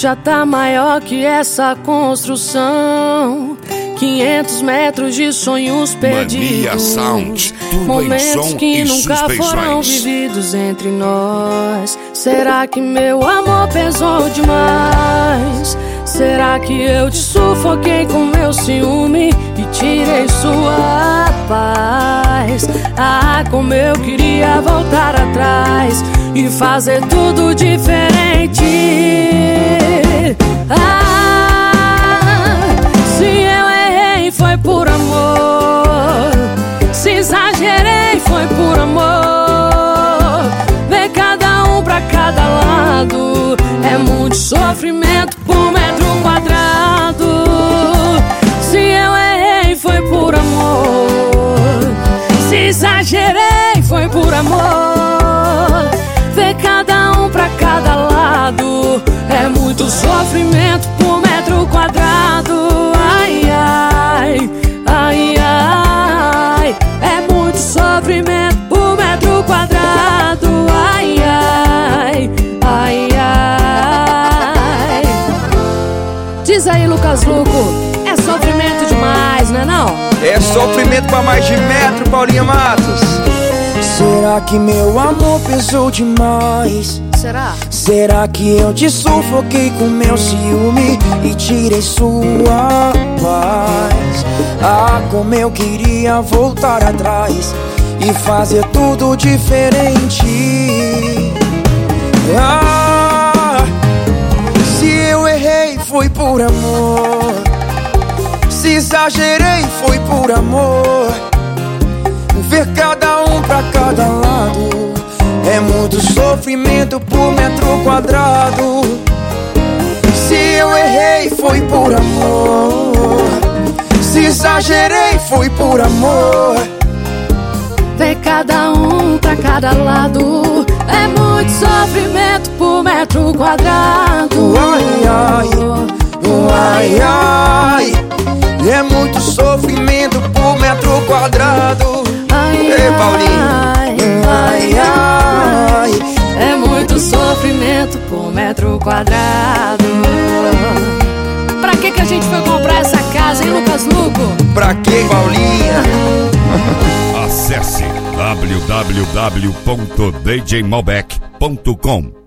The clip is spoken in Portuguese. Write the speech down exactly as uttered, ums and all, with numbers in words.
já tá maior que essa construção. Quinhentos metros de sonhos perdidos. Mania Sound, tudo momentos em som que e nunca suspensões. foram vividos entre nós. Será que meu amor pesou demais? Será que eu te sufoquei com meu ciúme e tirei sua paz? Ah, como eu queria voltar atrás e fazer tudo diferente. Ah, se eu errei foi por amor, se exagerei foi por amor. Ver cada um pra cada lado é muito sofrimento por metro quadrado. Se eu errei foi por amor, se exagerei foi por amor. Ver cada um pra cada lado é muito sofrimento por metro quadrado. Ai, ai, ai, ai, é muito sofrimento por metro quadrado. Ai, ai, ai, ai. Diz aí, Lucas Luco, é sofrimento demais, não é não? É sofrimento pra mais de metro, Paulinha Matos. Será que meu amor pesou demais? Será? Será que eu te sufoquei com meu ciúme e tirei sua paz? Ah, como eu queria voltar atrás e fazer tudo diferente. Ah, se eu errei foi por amor, se exagerei foi por amor. Ver cada um pra cada lado é muito sofrimento por metro quadrado. Se eu errei foi por amor, se exagerei foi por amor. Ver cada um pra cada lado é muito sofrimento por metro quadrado. Ai, ai, ai, ai, é muito sofrimento por metro quadrado. Ai, Ei, Paulinho. ai, ai, ai, é muito sofrimento por metro quadrado. Pra que que a gente foi comprar essa casa, hein, Lucas Luco? Pra que, Paulinha? Acesse w w w ponto d j malbec ponto com.